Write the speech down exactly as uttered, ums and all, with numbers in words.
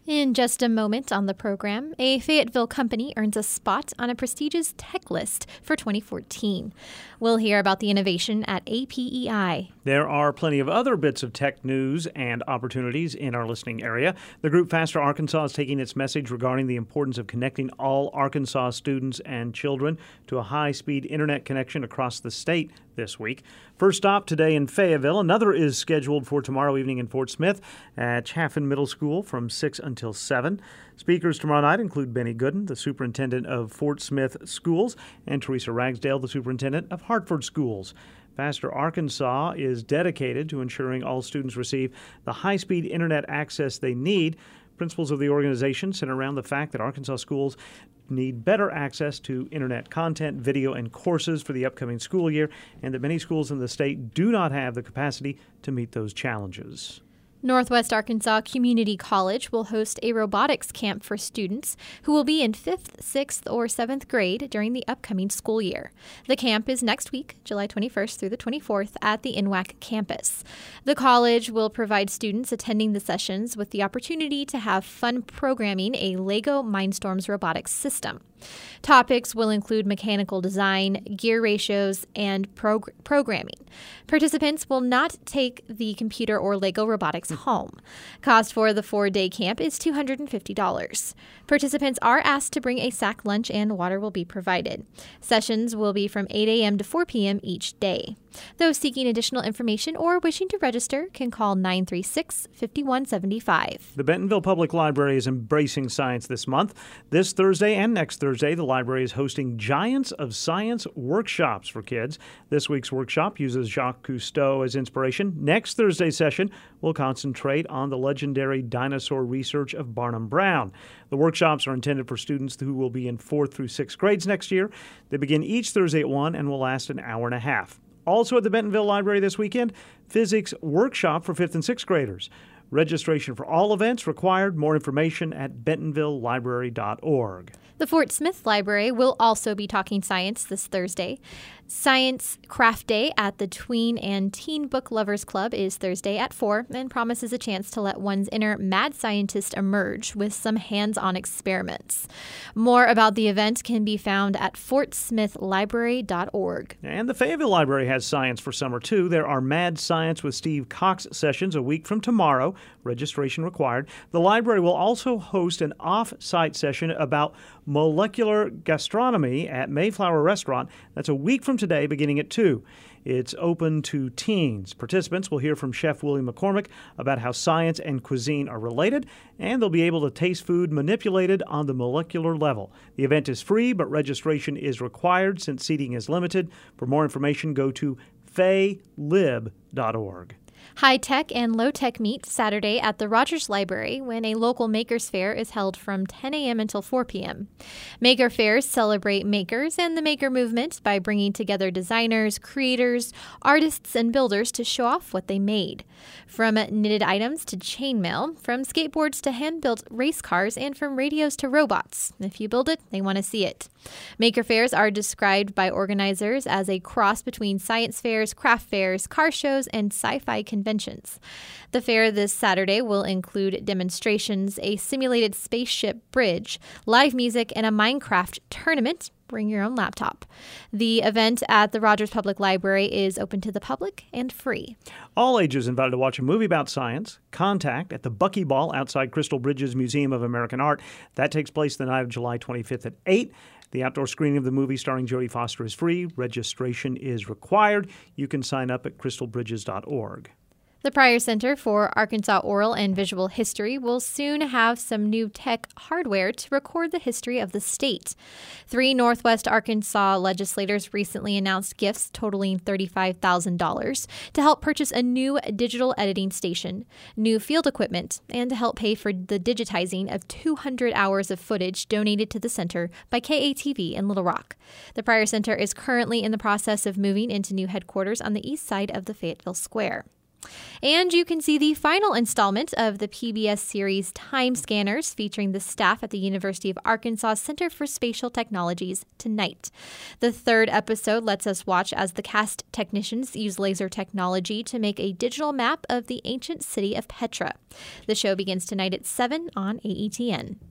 In just a moment on the program, a Fayetteville company earns a spot on a prestigious tech list for twenty fourteen. We'll hear about the innovation at A P E I. There are plenty of other bits of tech news and opportunities in our listening area. The group Faster Arkansas is taking its message regarding the importance of connecting all Arkansas students and children to a high-speed internet connection across the state this week. First stop today in Fayetteville. Another is scheduled for tomorrow evening in Fort Smith at Chaffin Middle School from six until seven. Speakers tomorrow night include Benny Gooden, the superintendent of Fort Smith Schools, and Teresa Ragsdale, the superintendent of Hartford Schools. Faster Arkansas is dedicated to ensuring all students receive the high-speed internet access they need. Principles of the organization center around the fact that Arkansas schools need better access to internet content, video, and courses for the upcoming school year, and that many schools in the state do not have the capacity to meet those challenges. Northwest Arkansas Community College will host a robotics camp for students who will be in fifth, sixth, or seventh grade during the upcoming school year. The camp is next week, July twenty-first through the twenty-fourth, at the N W A C campus. The college will provide students attending the sessions with the opportunity to have fun programming a Lego Mindstorms robotics system. Topics will include mechanical design, gear ratios, and prog- programming. Participants will not take the computer or Lego robotics home. Cost for the four-day camp is two hundred fifty dollars. Participants are asked to bring a sack lunch and water will be provided. Sessions will be from eight a.m. to four p.m. each day. Those seeking additional information or wishing to register can call nine three six, five one seven five. The Bentonville Public Library is embracing science this month. This Thursday and next Thursday, the library is hosting Giants of Science workshops for kids. This week's workshop uses Jacques Cousteau as inspiration. Next Thursday's session will concentrate on the legendary dinosaur research of Barnum Brown. The workshops are intended for students who will be in fourth through sixth grades next year. They begin each Thursday at one and will last an hour and a half. Also at the Bentonville Library this weekend, physics workshop for fifth and sixth graders. Registration for all events required. More information at bentonville library dot org. The Fort Smith Library will also be talking science this Thursday. Science Craft Day at the Tween and Teen Book Lovers Club is Thursday at four and promises a chance to let one's inner mad scientist emerge with some hands-on experiments. More about the event can be found at fort smith library dot org. And the Fayetteville Library has science for summer, too. There are Mad Science with Steve Cox sessions a week from tomorrow. Registration required. The library will also host an off-site session about molecular gastronomy at Mayflower Restaurant. That's a week from today, beginning at two. It's open to teens. Participants will hear from Chef Willie McCormick about how science and cuisine are related, and they'll be able to taste food manipulated on the molecular level. The event is free, but registration is required since seating is limited. For more information, go to fay lib dot org. High-tech and low-tech meet Saturday at the Rogers Library when a local Makers Fair is held from ten a.m. until four p.m. Maker Fairs celebrate makers and the maker movement by bringing together designers, creators, artists, and builders to show off what they made. From knitted items to chainmail, from skateboards to hand-built race cars, and from radios to robots. If you build it, they want to see it. Maker Fairs are described by organizers as a cross between science fairs, craft fairs, car shows, and sci-fi conventions. The fair this Saturday will include demonstrations, a simulated spaceship bridge, live music, and a Minecraft tournament. Bring your own laptop. The event at the Rogers Public Library is open to the public and free. All ages invited to watch a movie about science. Contact at the Buckyball outside Crystal Bridges Museum of American Art. That takes place the night of July twenty-fifth at eight. The outdoor screening of the movie starring Jodie Foster is free. Registration is required. You can sign up at crystal bridges dot org. The Pryor Center for Arkansas Oral and Visual History will soon have some new tech hardware to record the history of the state. Three Northwest Arkansas legislators recently announced gifts totaling thirty-five thousand dollars to help purchase a new digital editing station, new field equipment, and to help pay for the digitizing of two hundred hours of footage donated to the center by K A T V in Little Rock. The Pryor Center is currently in the process of moving into new headquarters on the east side of the Fayetteville Square. And you can see the final installment of the P B S series Time Scanners, featuring the staff at the University of Arkansas Center for Spatial Technologies, tonight. The third episode lets us watch as the cast technicians use laser technology to make a digital map of the ancient city of Petra. The show begins tonight at seven on A E T N.